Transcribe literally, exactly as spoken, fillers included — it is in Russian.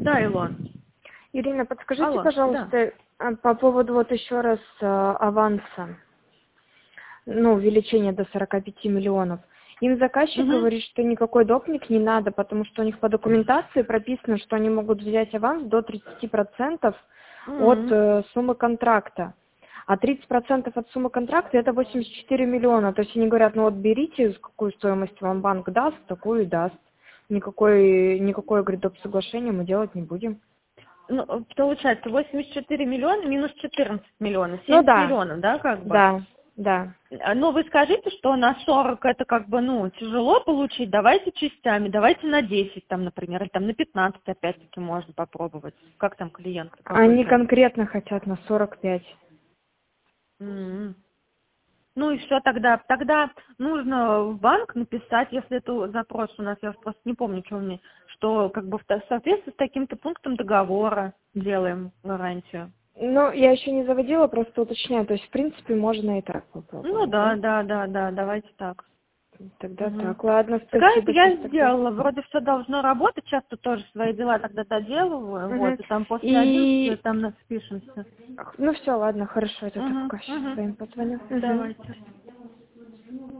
Да, Илон. Ирина, подскажите, Алло, пожалуйста, а, по поводу вот еще раз а, аванса, ну, увеличения до сорока пяти миллионов. Им заказчик Угу. говорит, что никакой допник не надо, потому что у них по документации прописано, что они могут взять аванс до тридцати процентов от М. э, суммы контракта. А тридцать процентов от суммы контракта это восемьдесят четыре миллиона. То есть они говорят, ну вот берите, какую стоимость вам банк даст, такую и даст. Никакой, никакое, говорит, доп. Соглашение мы делать не будем. Ну, получается, восемьдесят четыре миллиона минус четырнадцать миллионов, Ну семьдесят да, миллионов, да, как бы? да, да. А, Ну, вы скажите, что на сорок это как бы, ну, тяжело получить, давайте частями, давайте на десять там, например, или там на пятнадцать опять-таки можно попробовать. Как там клиент какой Они там? конкретно хотят на сорок пять. М. Ну и все, тогда, тогда нужно в банк написать, если это запрос у нас, я просто не помню, что у меня, что как бы в та- в соответствии с таким-то пунктом договора делаем гарантию. Ну, я еще не заводила, просто уточняю. То есть, в принципе, можно и так Ну попробовать, да, да? да, да, да, давайте так. Тогда Мгм. так. Ладно, Такая это спасибо, сейчас я тогда. сделала. Вроде все должно работать. Сейчас тут тоже свои дела тогда доделываю. Вот, Мгм. и там после одиннадцати И, там нас спишемся. ну все, ладно, хорошо, я тогда Угу, пока сейчас угу. своим позвоню. Мгм. Давайте.